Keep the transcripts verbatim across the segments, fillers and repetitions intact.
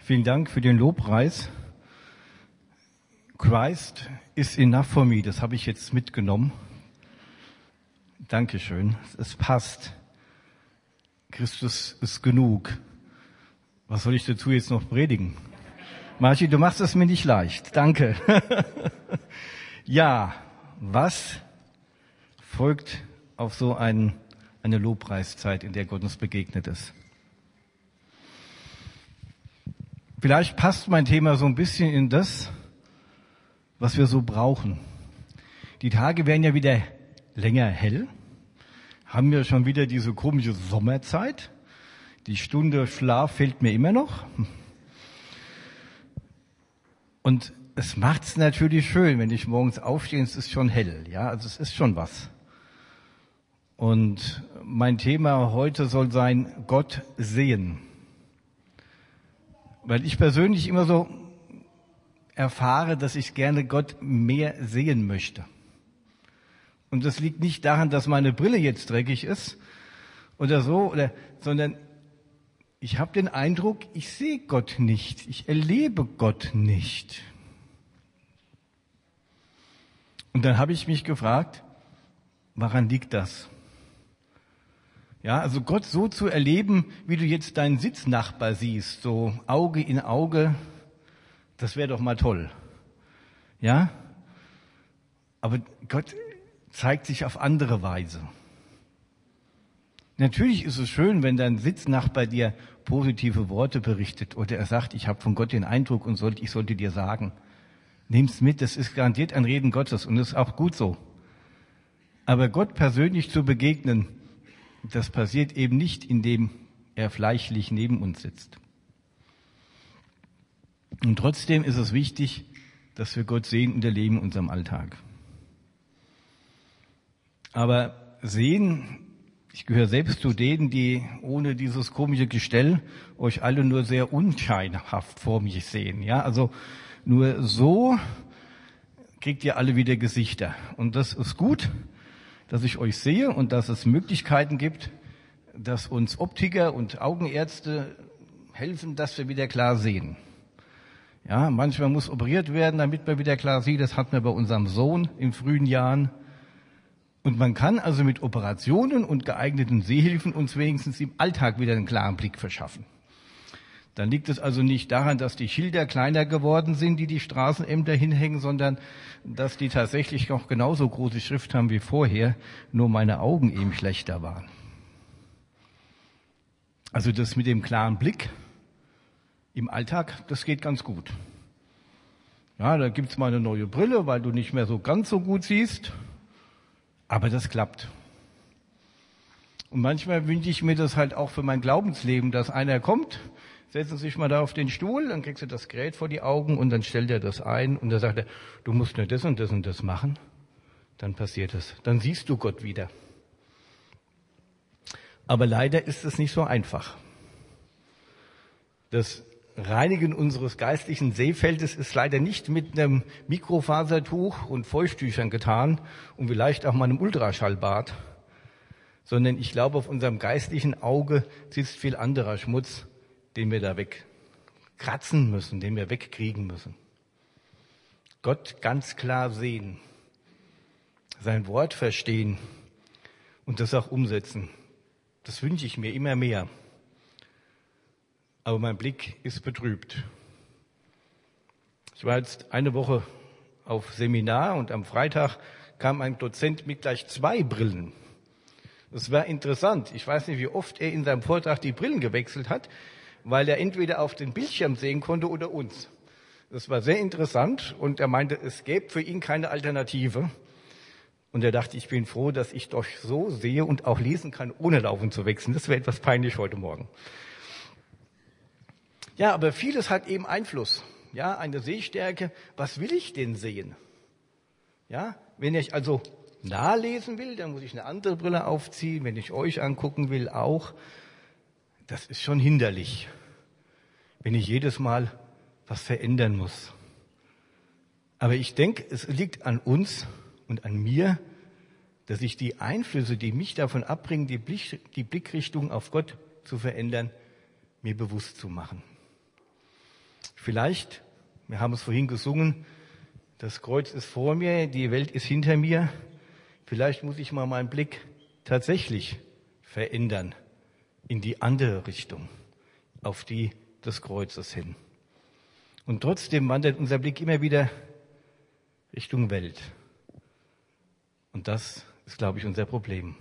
Vielen Dank für den Lobpreis. Christ is enough for me. Das habe ich jetzt mitgenommen. Dankeschön. Es passt. Christus ist genug. Was soll ich dazu jetzt noch predigen? Marci, du machst es mir nicht leicht. Danke. Ja, was folgt auf so ein, eine Lobpreiszeit, in der Gott uns begegnet ist? Vielleicht passt mein Thema so ein bisschen in das, was wir so brauchen. Die Tage werden ja wieder länger hell, haben wir schon wieder diese komische Sommerzeit. Die Stunde Schlaf fehlt mir immer noch. Und es macht's natürlich schön, wenn ich morgens aufstehe, es ist schon hell. Ja, also es ist schon was. Und mein Thema heute soll sein, Gott sehen. Weil ich persönlich immer so erfahre, dass ich gerne Gott mehr sehen möchte. Und das liegt nicht daran, dass meine Brille jetzt dreckig ist oder so, oder, sondern ich habe den Eindruck, ich sehe Gott nicht, ich erlebe Gott nicht. Und dann habe ich mich gefragt, woran liegt das? Ja, also Gott so zu erleben, wie du jetzt deinen Sitznachbar siehst, so Auge in Auge, das wäre doch mal toll. Ja? Aber Gott zeigt sich auf andere Weise. Natürlich ist es schön, wenn dein Sitznachbar dir positive Worte berichtet oder er sagt, ich habe von Gott den Eindruck und sollte, ich sollte dir sagen. Nimm's mit, das ist garantiert ein Reden Gottes und das ist auch gut so. Aber Gott persönlich zu begegnen, das passiert eben nicht, indem er fleischlich neben uns sitzt. Und trotzdem ist es wichtig, dass wir Gott sehen und erleben in unserem Alltag. Aber sehen, ich gehöre selbst zu denen, die ohne dieses komische Gestell euch alle nur sehr unscheinhaft vor mich sehen. Ja, also nur so kriegt ihr alle wieder Gesichter. Und das ist gut, dass ich euch sehe und dass es Möglichkeiten gibt, dass uns Optiker und Augenärzte helfen, dass wir wieder klar sehen. Ja, manchmal muss operiert werden, damit man wieder klar sieht. Das hatten wir bei unserem Sohn in frühen Jahren. Und man kann also mit Operationen und geeigneten Sehhilfen uns wenigstens im Alltag wieder einen klaren Blick verschaffen. Dann liegt es also nicht daran, dass die Schilder kleiner geworden sind, die die Straßenämter hinhängen, sondern dass die tatsächlich noch genauso große Schrift haben wie vorher, nur meine Augen eben schlechter waren. Also das mit dem klaren Blick im Alltag, das geht ganz gut. Ja, da gibt's mal eine neue Brille, weil du nicht mehr so ganz so gut siehst, aber das klappt. Und manchmal wünsche ich mir das halt auch für mein Glaubensleben, dass einer kommt, setzen Sie sich mal da auf den Stuhl, dann kriegst du das Gerät vor die Augen und dann stellt er das ein und dann sagt er, du musst nur das und das und das machen. Dann passiert es. Dann siehst du Gott wieder. Aber leider ist es nicht so einfach. Das Reinigen unseres geistlichen Sehfeldes ist leider nicht mit einem Mikrofasertuch und Feuchttüchern getan und vielleicht auch mal einem Ultraschallbad, sondern ich glaube, auf unserem geistlichen Auge sitzt viel anderer Schmutz, den wir da wegkratzen müssen, den wir wegkriegen müssen. Gott ganz klar sehen, sein Wort verstehen und das auch umsetzen. Das wünsche ich mir immer mehr. Aber mein Blick ist betrübt. Ich war jetzt eine Woche auf Seminar und am Freitag kam ein Dozent mit gleich zwei Brillen. Das war interessant. Ich weiß nicht, wie oft er in seinem Vortrag die Brillen gewechselt hat, weil er entweder auf den Bildschirm sehen konnte oder uns. Das war sehr interessant und er meinte, es gäbe für ihn keine Alternative. Und er dachte, ich bin froh, dass ich doch so sehe und auch lesen kann, ohne laufen zu wechseln. Das wäre etwas peinlich heute Morgen. Ja, aber vieles hat eben Einfluss. Ja, eine Sehstärke. Was will ich denn sehen? Ja, wenn ich also nah lesen will, dann muss ich eine andere Brille aufziehen. Wenn ich euch angucken will, auch. Das ist schon hinderlich, wenn ich jedes Mal was verändern muss. Aber ich denke, es liegt an uns und an mir, dass ich die Einflüsse, die mich davon abbringen, die, Blick, die Blickrichtung auf Gott zu verändern, mir bewusst zu machen. Vielleicht, wir haben es vorhin gesungen, das Kreuz ist vor mir, die Welt ist hinter mir. Vielleicht muss ich mal meinen Blick tatsächlich verändern in die andere Richtung, auf die des Kreuzes hin. Und trotzdem wandert unser Blick immer wieder Richtung Welt. Und das ist, glaube ich, unser Problem.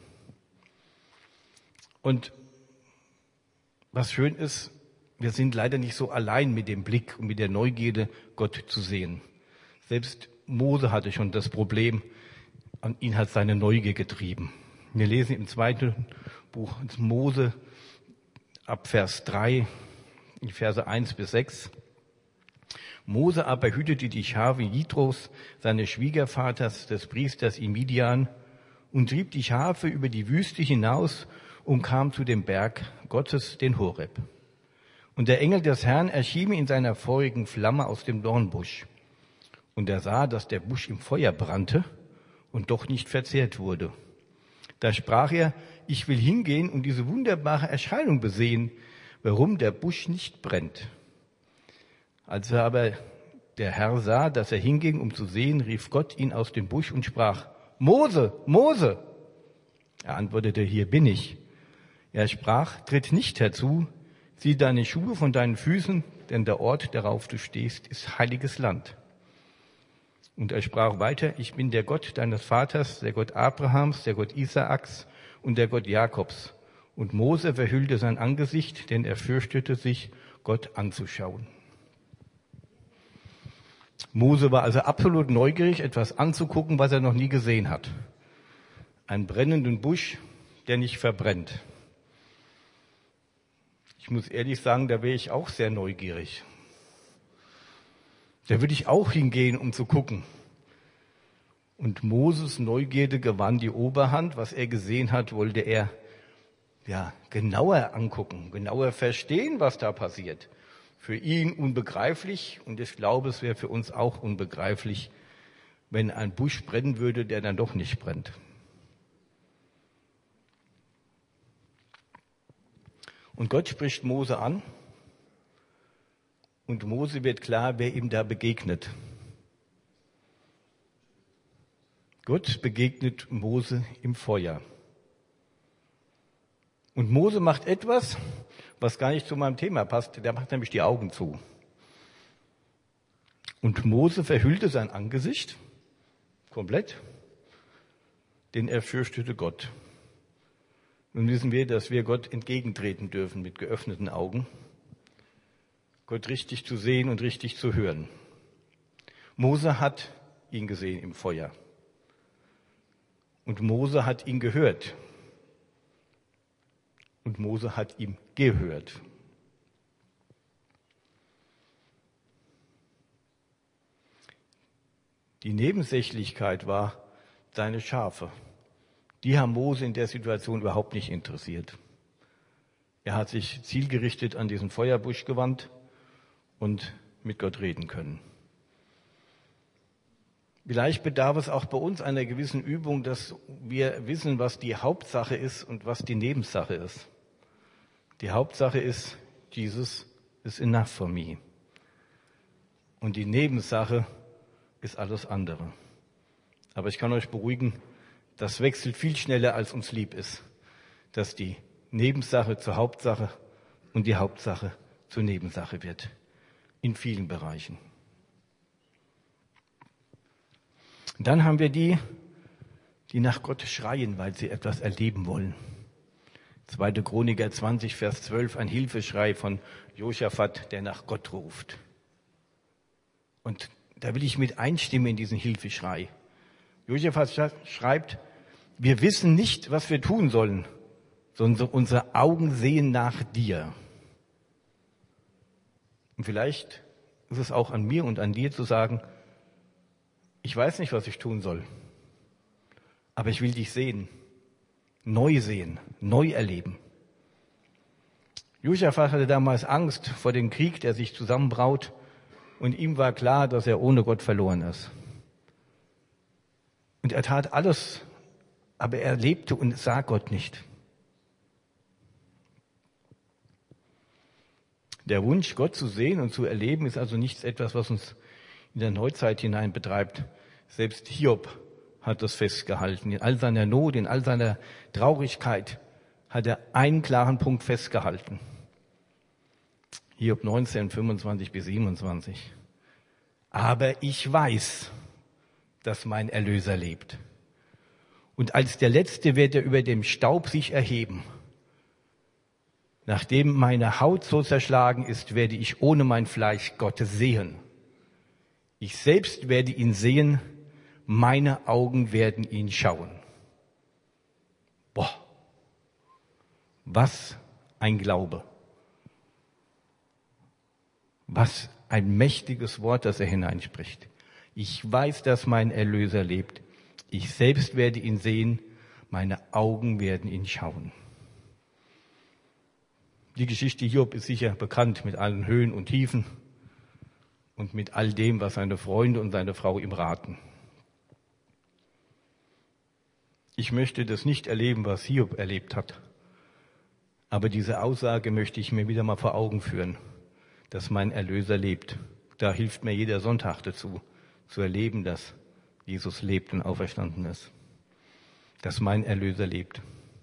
Und was schön ist, wir sind leider nicht so allein mit dem Blick und mit der Neugierde, Gott zu sehen. Selbst Mose hatte schon das Problem, und ihn hat seine Neugier getrieben. Wir lesen im zweiten Buch Mose ab Vers drei, in Verse eins bis sechs. Mose aber hütete die Schafe Jitros, seines Schwiegervaters, des Priesters in Midian, und trieb die Schafe über die Wüste hinaus und kam zu dem Berg Gottes, den Horeb. Und der Engel des Herrn erschien in seiner feurigen Flamme aus dem Dornbusch. Und er sah, dass der Busch im Feuer brannte und doch nicht verzehrt wurde. Da sprach er, ich will hingehen und diese wunderbare Erscheinung besehen, warum der Busch nicht brennt. Als er aber der Herr sah, dass er hinging, um zu sehen, rief Gott ihn aus dem Busch und sprach, Mose, Mose! Er antwortete, hier bin ich. Er sprach, tritt nicht herzu, zieh deine Schuhe von deinen Füßen, denn der Ort, darauf du stehst, ist heiliges Land. Und er sprach weiter, ich bin der Gott deines Vaters, der Gott Abrahams, der Gott Isaaks und der Gott Jakobs. Und Mose verhüllte sein Angesicht, denn er fürchtete sich, Gott anzuschauen. Mose war also absolut neugierig, etwas anzugucken, was er noch nie gesehen hat. Einen brennenden Busch, der nicht verbrennt. Ich muss ehrlich sagen, da wäre ich auch sehr neugierig. Da würde ich auch hingehen, um zu gucken. Und Moses Neugierde gewann die Oberhand. Was er gesehen hat, wollte er ja genauer angucken, genauer verstehen, was da passiert. Für ihn unbegreiflich, und ich glaube, es wäre für uns auch unbegreiflich, wenn ein Busch brennen würde, der dann doch nicht brennt. Und Gott spricht Mose an. Und Mose wird klar, wer ihm da begegnet. Gott begegnet Mose im Feuer. Und Mose macht etwas, was gar nicht zu meinem Thema passt. Der macht nämlich die Augen zu. Und Mose verhüllte sein Angesicht komplett, denn er fürchtete Gott. Nun wissen wir, dass wir Gott entgegentreten dürfen mit geöffneten Augen. Gott richtig zu sehen und richtig zu hören. Mose hat ihn gesehen im Feuer. Und Mose hat ihn gehört. Und Mose hat ihm gehört. Die Nebensächlichkeit war seine Schafe. Die haben Mose in der Situation überhaupt nicht interessiert. Er hat sich zielgerichtet an diesen Feuerbusch gewandt und mit Gott reden können. Vielleicht bedarf es auch bei uns einer gewissen Übung, dass wir wissen, was die Hauptsache ist und was die Nebensache ist. Die Hauptsache ist, Jesus is enough for me. Und die Nebensache ist alles andere. Aber ich kann euch beruhigen, das wechselt viel schneller, als uns lieb ist. Dass die Nebensache zur Hauptsache und die Hauptsache zur Nebensache wird. In vielen Bereichen. Und dann haben wir die, die nach Gott schreien, weil sie etwas erleben wollen. zweite Chroniker zwanzig, Vers zwölf, ein Hilfeschrei von Josaphat, der nach Gott ruft. Und da will ich mit einstimmen in diesen Hilfeschrei. Josaphat schreibt, wir wissen nicht, was wir tun sollen, sondern unsere Augen sehen nach dir. Und vielleicht ist es auch an mir und an dir zu sagen, ich weiß nicht, was ich tun soll, aber ich will dich sehen, neu sehen, neu erleben. Josaphat hatte damals Angst vor dem Krieg, der sich zusammenbraut, und ihm war klar, dass er ohne Gott verloren ist. Und er tat alles, aber er lebte und sah Gott nicht. Der Wunsch, Gott zu sehen und zu erleben, ist also nichts etwas, was uns in der Neuzeit hinein betreibt. Selbst Hiob hat das festgehalten. In all seiner Not, in all seiner Traurigkeit hat er einen klaren Punkt festgehalten. Hiob neunzehn, fünfundzwanzig bis siebenundzwanzig. Aber ich weiß, dass mein Erlöser lebt. Und als der Letzte wird er über dem Staub sich erheben. Nachdem meine Haut so zerschlagen ist, werde ich ohne mein Fleisch Gott sehen. Ich selbst werde ihn sehen, meine Augen werden ihn schauen. Boah, was ein Glaube. Was ein mächtiges Wort, das er hineinspricht. Ich weiß, dass mein Erlöser lebt. Ich selbst werde ihn sehen, meine Augen werden ihn schauen. Die Geschichte Hiob ist sicher bekannt mit allen Höhen und Tiefen und mit all dem, was seine Freunde und seine Frau ihm raten. Ich möchte das nicht erleben, was Hiob erlebt hat. Aber diese Aussage möchte ich mir wieder mal vor Augen führen, dass mein Erlöser lebt. Da hilft mir jeder Sonntag dazu, zu erleben, dass Jesus lebt und auferstanden ist. Dass mein Erlöser lebt.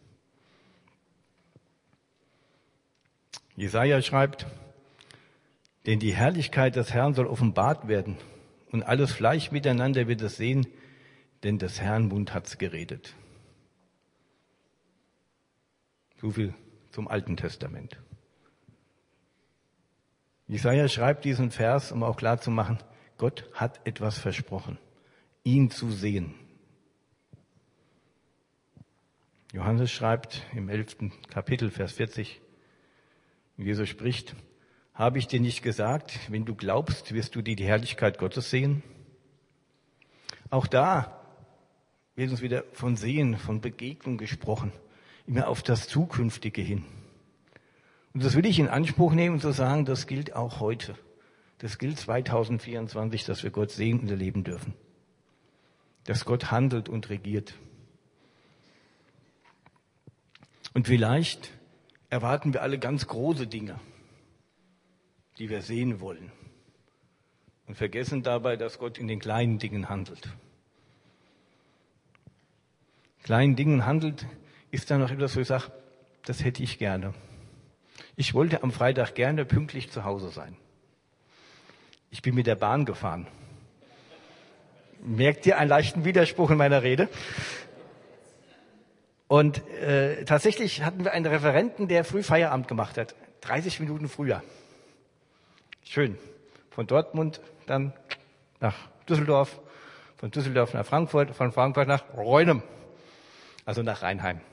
Jesaja schreibt, denn die Herrlichkeit des Herrn soll offenbart werden und alles Fleisch miteinander wird es sehen, denn des Herrn Mund hat's geredet. So viel zum Alten Testament. Jesaja schreibt diesen Vers, um auch klarzumachen, Gott hat etwas versprochen, ihn zu sehen. Johannes schreibt im elften Kapitel, Vers vierzig, Jesus spricht, habe ich dir nicht gesagt, wenn du glaubst, wirst du die Herrlichkeit Gottes sehen? Auch da wird uns wieder von Sehen, von Begegnung gesprochen, immer auf das Zukünftige hin. Und das will ich in Anspruch nehmen und so sagen, das gilt auch heute. Das gilt zweitausendvierundzwanzig, dass wir Gott sehen und erleben dürfen. Dass Gott handelt und regiert. Und vielleicht erwarten wir alle ganz große Dinge, die wir sehen wollen. Und vergessen dabei, dass Gott in den kleinen Dingen handelt. Kleinen Dingen handelt, ist dann noch etwas, wo ich sage, das hätte ich gerne. Ich wollte am Freitag gerne pünktlich zu Hause sein. Ich bin mit der Bahn gefahren. Merkt ihr einen leichten Widerspruch in meiner Rede? Und äh, tatsächlich hatten wir einen Referenten, der früh Feierabend gemacht hat. dreißig Minuten früher. Schön. Von Dortmund dann nach Düsseldorf, von Düsseldorf nach Frankfurt, von Frankfurt nach Reunem, also nach Rheinheim.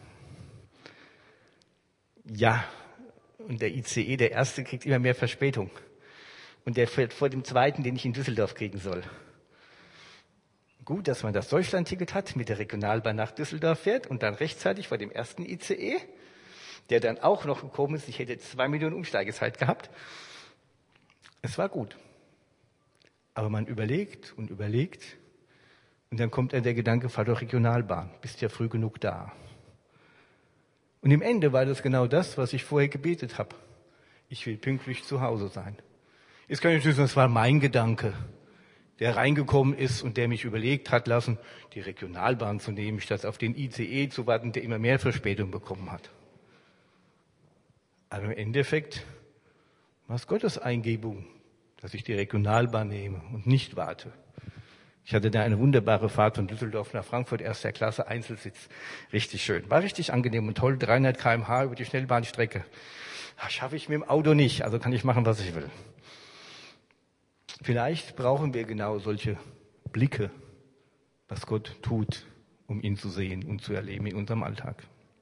Ja, und der I C E, der erste, kriegt immer mehr Verspätung. Und der fährt vor dem zweiten, den ich in Düsseldorf kriegen soll. Gut, dass man das Deutschlandticket hat, mit der Regionalbahn nach Düsseldorf fährt und dann rechtzeitig vor dem ersten I C E, der dann auch noch gekommen ist. Ich hätte zwei Minuten Umsteigezeit gehabt. Es war gut. Aber man überlegt und überlegt und dann kommt dann der Gedanke, fahr doch Regionalbahn, bist ja früh genug da. Und im Ende war das genau das, was ich vorher gebetet habe. Ich will pünktlich zu Hause sein. Jetzt kann ich natürlich sagen, das war mein Gedanke, der reingekommen ist und der mich überlegt hat lassen, die Regionalbahn zu nehmen, statt auf den I C E zu warten, der immer mehr Verspätung bekommen hat. Aber im Endeffekt war es Gottes Eingebung, dass ich die Regionalbahn nehme und nicht warte. Ich hatte da eine wunderbare Fahrt von Düsseldorf nach Frankfurt, erster Klasse, Einzelsitz. Richtig schön. War richtig angenehm und toll. dreihundert Kilometer pro Stunde über die Schnellbahnstrecke. Das schaffe ich mit dem Auto nicht, also kann ich machen, was ich will. Vielleicht brauchen wir genau solche Blicke, was Gott tut, um ihn zu sehen und zu erleben in unserem Alltag.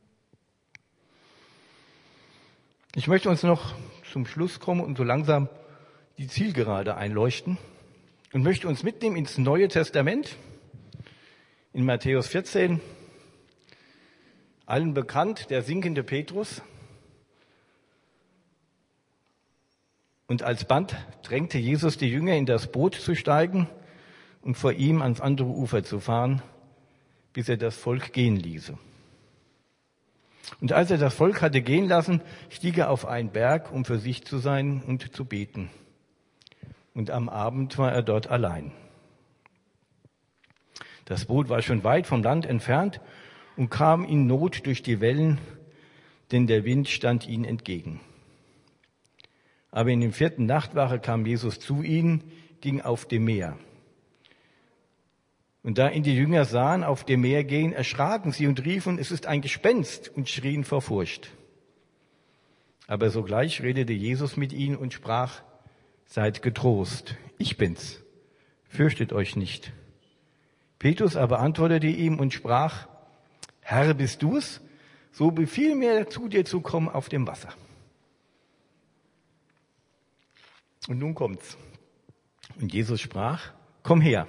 Ich möchte uns noch zum Schluss kommen und so langsam die Zielgerade einleuchten und möchte uns mitnehmen ins Neue Testament, in Matthäus vierzehn, allen bekannt, der sinkende Petrus. Und als Band drängte Jesus die Jünger, in das Boot zu steigen und vor ihm ans andere Ufer zu fahren, bis er das Volk gehen ließe. Und als er das Volk hatte gehen lassen, stieg er auf einen Berg, um für sich zu sein und zu beten. Und am Abend war er dort allein. Das Boot war schon weit vom Land entfernt und kam in Not durch die Wellen, denn der Wind stand ihnen entgegen. Aber in der vierten Nachtwache kam Jesus zu ihnen, ging auf dem Meer. Und da ihn die Jünger sahen auf dem Meer gehen, erschraken sie und riefen, es ist ein Gespenst, und schrien vor Furcht. Aber sogleich redete Jesus mit ihnen und sprach, seid getrost, ich bin's, fürchtet euch nicht. Petrus aber antwortete ihm und sprach, Herr, bist du's? So befiehl mir, zu dir zu kommen auf dem Wasser. Und nun kommt's. Und Jesus sprach, komm her.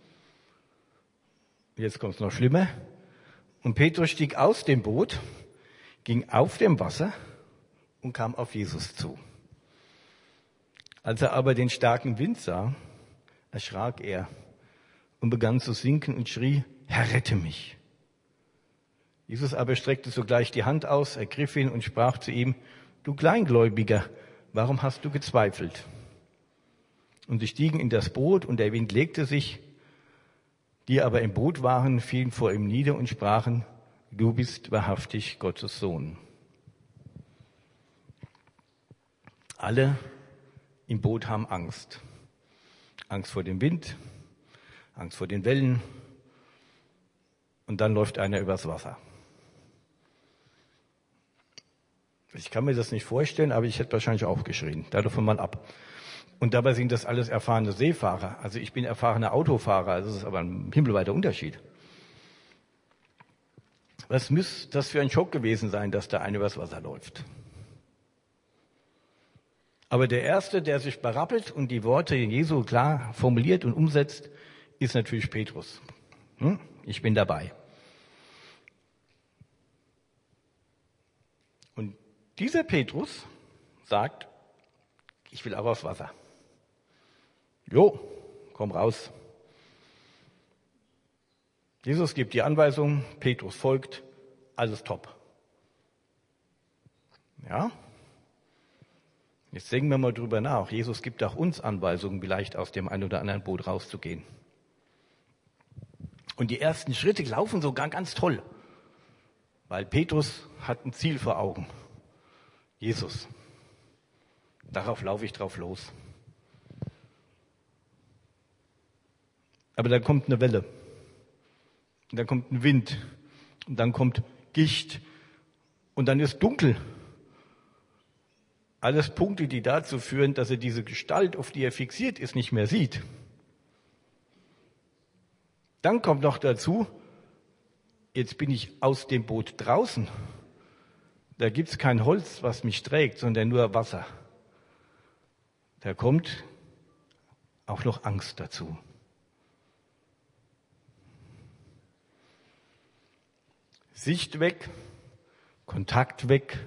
Jetzt kommt's noch schlimmer. Und Petrus stieg aus dem Boot, ging auf dem Wasser und kam auf Jesus zu. Als er aber den starken Wind sah, erschrak er und begann zu sinken und schrie, Herr, rette mich. Jesus aber streckte sogleich die Hand aus, ergriff ihn und sprach zu ihm, du Kleingläubiger, warum hast du gezweifelt? Und sie stiegen in das Boot und der Wind legte sich. Die aber im Boot waren, fielen vor ihm nieder und sprachen, du bist wahrhaftig Gottes Sohn. Alle im Boot haben Angst. Angst vor dem Wind, Angst vor den Wellen. Und dann läuft einer übers Wasser. Ich kann mir das nicht vorstellen, aber ich hätte wahrscheinlich auch geschrien. Da davon mal ab. Und dabei sind das alles erfahrene Seefahrer. Also ich bin erfahrener Autofahrer, also das ist aber ein himmelweiter Unterschied. Was muss das für ein Schock gewesen sein, dass da einer übers Wasser läuft? Aber der Erste, der sich berappelt und die Worte Jesu klar formuliert und umsetzt, ist natürlich Petrus. Hm? Ich bin dabei. Und dieser Petrus sagt, ich will auch aufs Wasser. Jo, komm raus. Jesus gibt die Anweisung, Petrus folgt, alles top. Ja? Jetzt denken wir mal drüber nach. Jesus gibt auch uns Anweisungen, vielleicht aus dem einen oder anderen Boot rauszugehen. Und die ersten Schritte laufen sogar ganz toll, weil Petrus hat ein Ziel vor Augen. Jesus. Darauf laufe ich drauf los. Aber dann kommt eine Welle. Und dann kommt ein Wind. Und dann kommt Gischt. Und dann ist dunkel. Alles Punkte, die dazu führen, dass er diese Gestalt, auf die er fixiert ist, nicht mehr sieht. Dann kommt noch dazu, jetzt bin ich aus dem Boot draußen. Da gibt's kein Holz, was mich trägt, sondern nur Wasser. Da kommt auch noch Angst dazu. Sicht weg, Kontakt weg,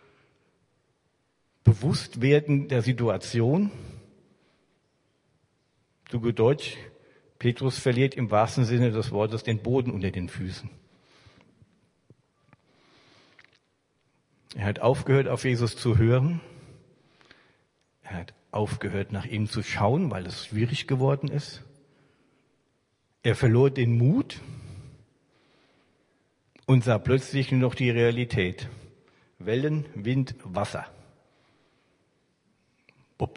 Bewusstwerden der Situation. Zu gut Deutsch, Petrus verliert im wahrsten Sinne des Wortes den Boden unter den Füßen. Er hat aufgehört, auf Jesus zu hören. Er hat aufgehört, nach ihm zu schauen, weil es schwierig geworden ist. Er verlor den Mut und sah plötzlich nur noch die Realität. Wellen, Wind, Wasser. Bupp.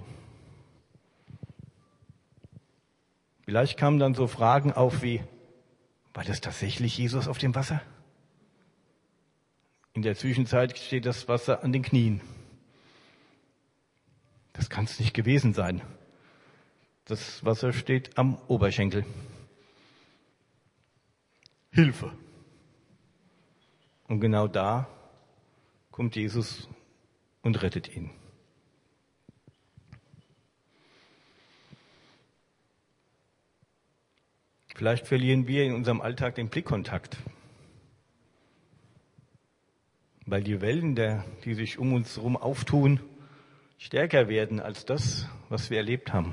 Vielleicht kamen dann so Fragen auf wie, war das tatsächlich Jesus auf dem Wasser? In der Zwischenzeit steht das Wasser an den Knien. Das kann es nicht gewesen sein. Das Wasser steht am Oberschenkel. Hilfe. Und genau da kommt Jesus und rettet ihn. Vielleicht verlieren wir in unserem Alltag den Blickkontakt, weil die Wellen, der, die sich um uns herum auftun, stärker werden als das, was wir erlebt haben.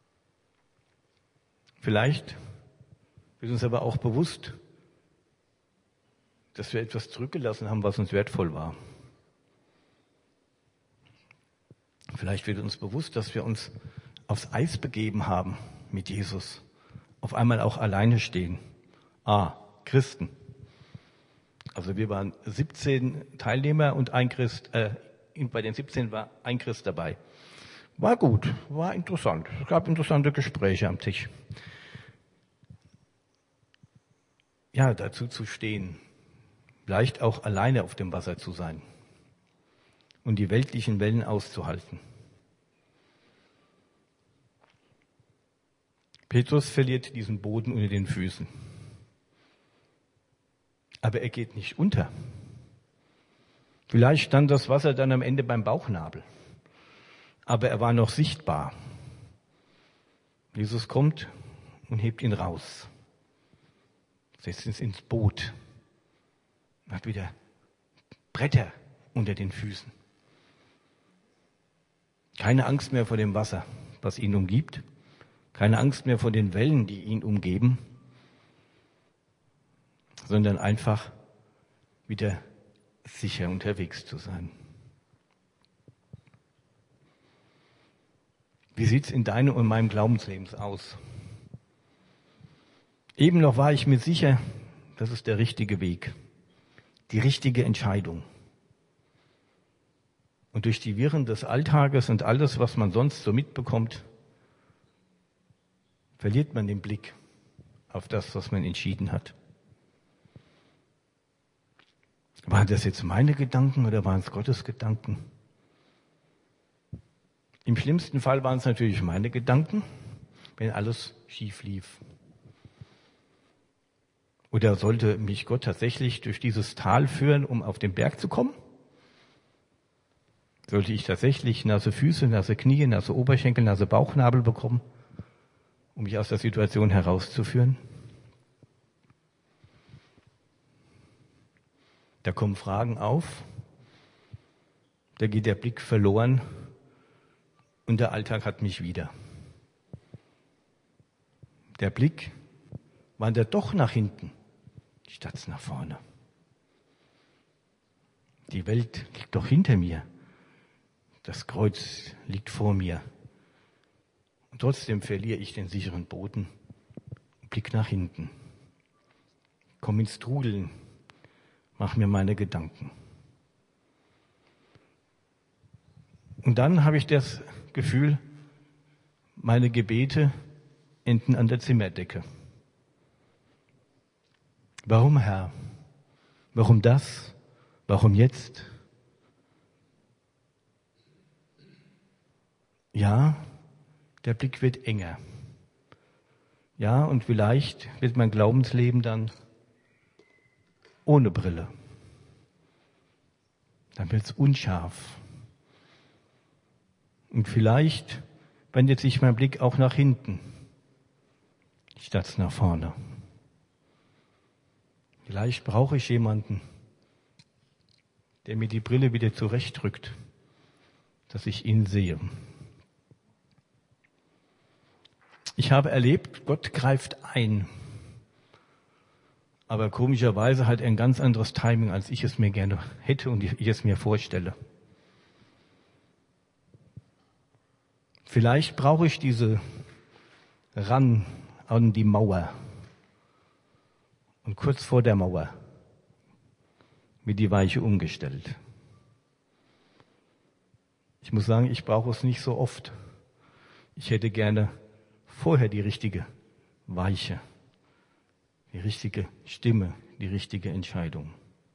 Vielleicht wird uns aber auch bewusst, dass wir etwas zurückgelassen haben, was uns wertvoll war. Vielleicht wird uns bewusst, dass wir uns aufs Eis begeben haben mit Jesus. Auf einmal auch alleine stehen. Ah, Christen. Also wir waren siebzehn Teilnehmer und ein Christ, äh, bei den siebzehn war ein Christ dabei. War gut, war interessant. Es gab interessante Gespräche am Tisch. Ja, dazu zu stehen, vielleicht auch alleine auf dem Wasser zu sein und die weltlichen Wellen auszuhalten. Petrus verliert diesen Boden unter den Füßen. Aber er geht nicht unter. Vielleicht stand das Wasser dann am Ende beim Bauchnabel. Aber er war noch sichtbar. Jesus kommt und hebt ihn raus. Setzt ihn ins Boot. Hat wieder Bretter unter den Füßen. Keine Angst mehr vor dem Wasser, was ihn umgibt. Keine Angst mehr vor den Wellen, die ihn umgeben. Sondern einfach wieder sicher unterwegs zu sein. Wie sieht's in deinem und meinem Glaubensleben aus? Eben noch war ich mir sicher, das ist der richtige Weg, die richtige Entscheidung. Und durch die Wirren des Alltages und alles, was man sonst so mitbekommt, verliert man den Blick auf das, was man entschieden hat. Waren das jetzt meine Gedanken oder waren es Gottes Gedanken? Im schlimmsten Fall waren es natürlich meine Gedanken, wenn alles schief lief. Oder sollte mich Gott tatsächlich durch dieses Tal führen, um auf den Berg zu kommen? Sollte ich tatsächlich nasse Füße, nasse Knie, nasse Oberschenkel, nasse Bauchnabel bekommen, um mich aus der Situation herauszuführen? Da kommen Fragen auf, da geht der Blick verloren und der Alltag hat mich wieder. Der Blick wandert doch nach hinten, statt nach vorne. Die Welt liegt doch hinter mir. Das Kreuz liegt vor mir. Und trotzdem verliere ich den sicheren Boden. Blick nach hinten. Komm ins Trudeln. Mach mir meine Gedanken. Und dann habe ich das Gefühl, meine Gebete enden an der Zimmerdecke. Warum, Herr? Warum das? Warum jetzt? Ja, der Blick wird enger. Ja, und vielleicht wird mein Glaubensleben dann ohne Brille. Dann wird es unscharf. Und vielleicht wendet sich mein Blick auch nach hinten, statt nach vorne. Vielleicht brauche ich jemanden, der mir die Brille wieder zurechtrückt, dass ich ihn sehe. Ich habe erlebt, Gott greift ein. Aber komischerweise hat er ein ganz anderes Timing, als ich es mir gerne hätte und ich es mir vorstelle. Vielleicht brauche ich diese ran an die Mauer. Und kurz vor der Mauer wird die Weiche umgestellt. Ich muss sagen, ich brauche es nicht so oft. Ich hätte gerne vorher die richtige Weiche. Die richtige Stimme, die richtige Entscheidung.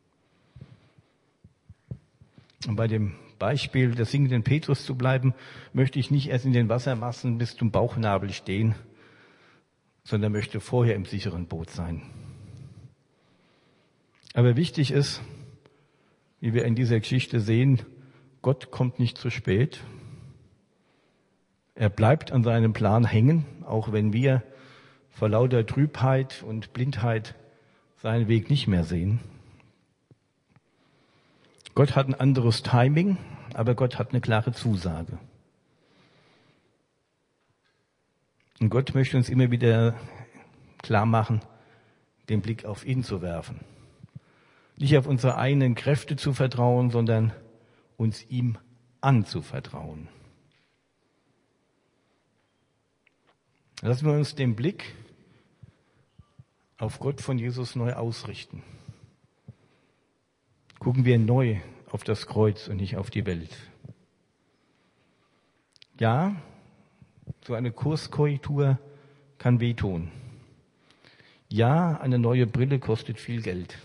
Um bei dem Beispiel des singenden Petrus zu bleiben, möchte ich nicht erst in den Wassermassen bis zum Bauchnabel stehen, sondern möchte vorher im sicheren Boot sein. Aber wichtig ist, wie wir in dieser Geschichte sehen, Gott kommt nicht zu spät. Er bleibt an seinem Plan hängen, auch wenn wir vor lauter Trübheit und Blindheit seinen Weg nicht mehr sehen. Gott hat ein anderes Timing, aber Gott hat eine klare Zusage. Und Gott möchte uns immer wieder klar machen, den Blick auf ihn zu werfen. Nicht auf unsere eigenen Kräfte zu vertrauen, sondern uns ihm anzuvertrauen. Lassen wir uns den Blick auf Gott von Jesus neu ausrichten. Gucken wir neu auf das Kreuz und nicht auf die Welt. Ja, so eine Kurskorrektur kann wehtun. Ja, eine neue Brille kostet viel Geld.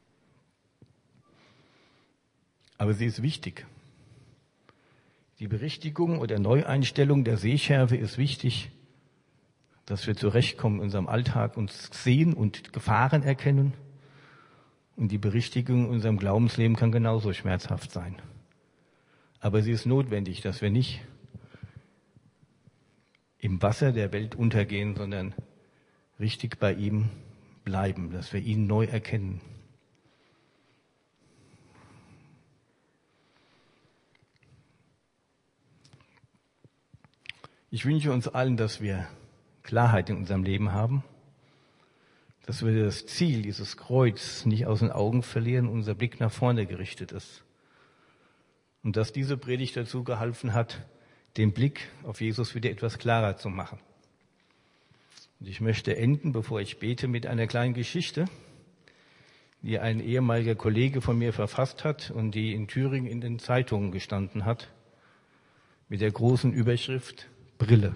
Aber sie ist wichtig. Die Berichtigung oder Neueinstellung der Sehschärfe ist wichtig, dass wir zurechtkommen in unserem Alltag, uns sehen und Gefahren erkennen. Und die Berichtigung in unserem Glaubensleben kann genauso schmerzhaft sein. Aber sie ist notwendig, dass wir nicht im Wasser der Welt untergehen, sondern richtig bei ihm bleiben, dass wir ihn neu erkennen. Ich wünsche uns allen, dass wir Klarheit in unserem Leben haben, dass wir das Ziel, dieses Kreuz, nicht aus den Augen verlieren, unser Blick nach vorne gerichtet ist. Und dass diese Predigt dazu geholfen hat, den Blick auf Jesus wieder etwas klarer zu machen. Und ich möchte enden, bevor ich bete, mit einer kleinen Geschichte, die ein ehemaliger Kollege von mir verfasst hat und die in Thüringen in den Zeitungen gestanden hat, mit der großen Überschrift Brille.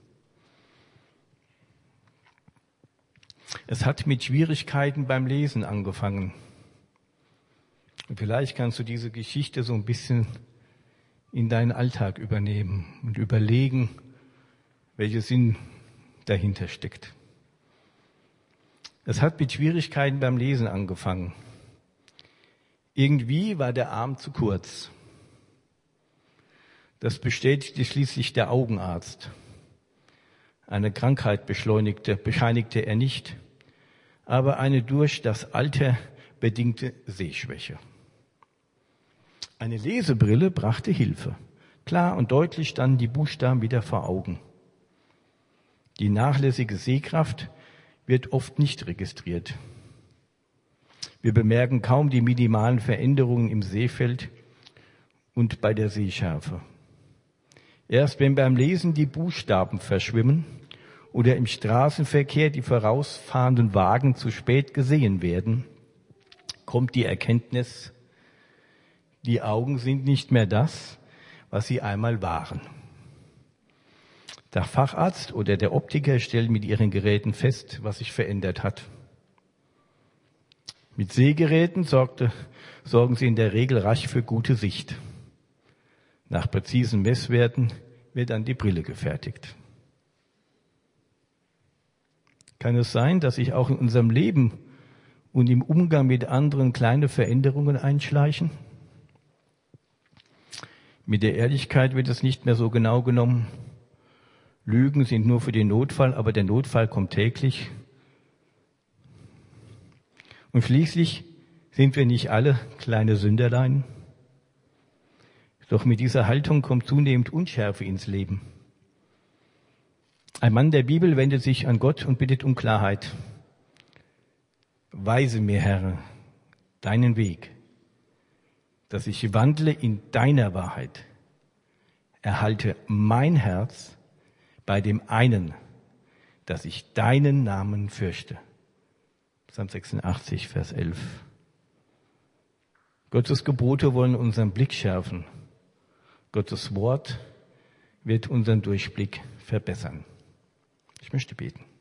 Es hat mit Schwierigkeiten beim Lesen angefangen. Und vielleicht kannst du diese Geschichte so ein bisschen in deinen Alltag übernehmen und überlegen, welcher Sinn dahinter steckt. Es hat mit Schwierigkeiten beim Lesen angefangen. Irgendwie war der Arm zu kurz. Das bestätigte schließlich der Augenarzt. Eine Krankheit beschleunigte, bescheinigte er nicht, aber eine durch das Alter bedingte Sehschwäche. Eine Lesebrille brachte Hilfe. Klar und deutlich standen die Buchstaben wieder vor Augen. Die nachlässige Sehkraft wird oft nicht registriert. Wir bemerken kaum die minimalen Veränderungen im Sehfeld und bei der Sehschärfe. Erst wenn beim Lesen die Buchstaben verschwimmen oder im Straßenverkehr die vorausfahrenden Wagen zu spät gesehen werden, kommt die Erkenntnis, die Augen sind nicht mehr das, was sie einmal waren. Der Facharzt oder der Optiker stellen mit ihren Geräten fest, was sich verändert hat. Mit Sehgeräten sorgte, sorgen sie in der Regel rasch für gute Sicht. Nach präzisen Messwerten wird dann die Brille gefertigt. Kann es sein, dass sich auch in unserem Leben und im Umgang mit anderen kleine Veränderungen einschleichen? Mit der Ehrlichkeit wird es nicht mehr so genau genommen. Lügen sind nur für den Notfall, aber der Notfall kommt täglich. Und schließlich sind wir nicht alle kleine Sünderlein. Doch mit dieser Haltung kommt zunehmend Unschärfe ins Leben. Ein Mann der Bibel wendet sich an Gott und bittet um Klarheit. Weise mir, Herr, deinen Weg, dass ich wandle in deiner Wahrheit. Erhalte mein Herz bei dem einen, dass ich deinen Namen fürchte. Psalm sechsundachtzig, Vers elf. Gottes Gebote wollen unseren Blick schärfen. Gottes Wort wird unseren Durchblick verbessern. Ich möchte beten.